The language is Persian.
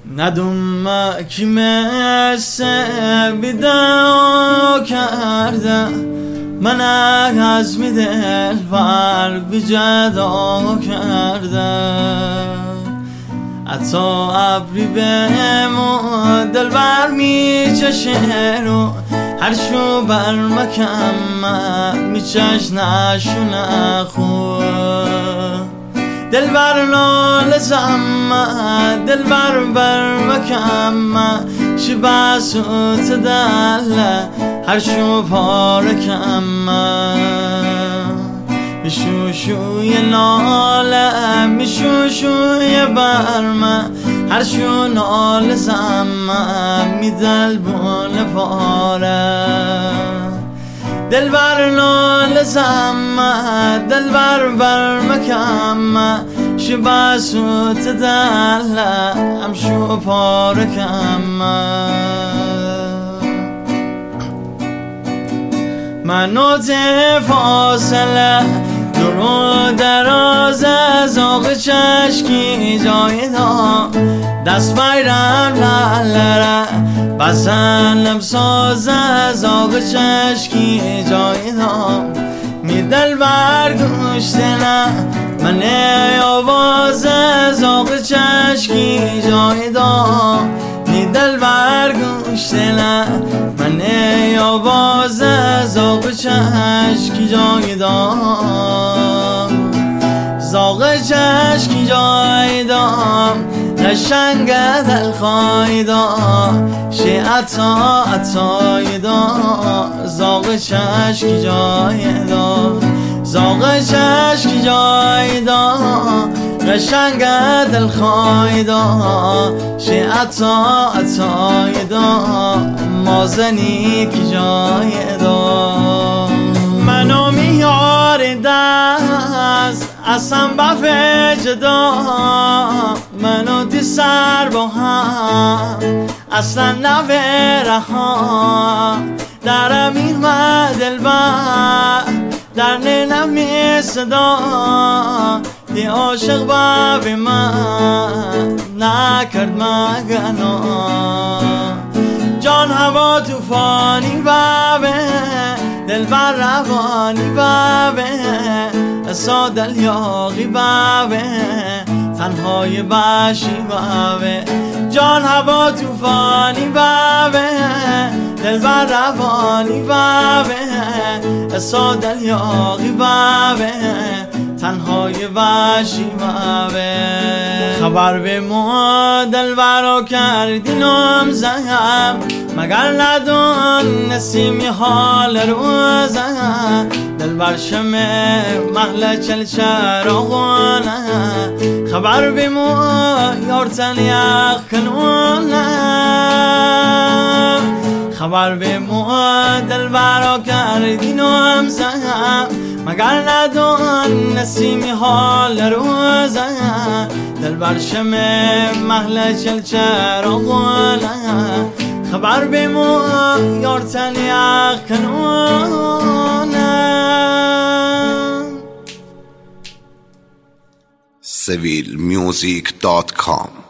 ندوم کی مثل بیدار کرده من از می دل بر بی جدا کرده حتی ابری بهمون دل بر می چشه رو هر شو بر مکم می چش نشونه خود دل بر نال زمه دل بر مکم شبه سوت دل هر شو پارکم میشوشوی ناله میشوشوی برمه هر شو نال زمه می دل بون پاره دل بر نال زمه دل بر مکم شبه سوت دل هم شو پارکم منو فاصله درو دراز از آق چشکی جای دا دست بیرم لالره بزنم ساز از آق چشکی جای دا می دل برگوشته نه من آواز از آق چشکی جای دا می دل برگوشته نه من آواز از آق چشکی جای دا زاغ چشکی جای دا قشنگ دل خواهی دا شی عطای دا زاغ چشکی جای دا زاغ چشکی جای دا قشنگ دل خواهی دا شی عطای دا مازنی کی جای دا منو میاره دست اصلا بفه جدا منو دی سر با هم اصلا نوره ها درم این دل بر در نمی صدا دی عاشق به من نکرد مگنا جان هوا توفانی بابه دل بر روانی بابه اسا دل یاقی بابه تنهای باشی بابه جان هوا توفانی بابه دل بر روانی بابه اسا دل یاقی بابه تنهای باشی بابه خبر به ما دل برا کردینم زهم مگر ندون نسیمی حال روزه دل بر شمه محل چل چراغونه خبر به ما یارتن یخ کنونه خبر به ما دل برا کردینم زهم مگر ندون نسیمی حال روزه دل بر شمه محل چل چراغونه خبر به ما یارتن یخ کنونه civilmusic.com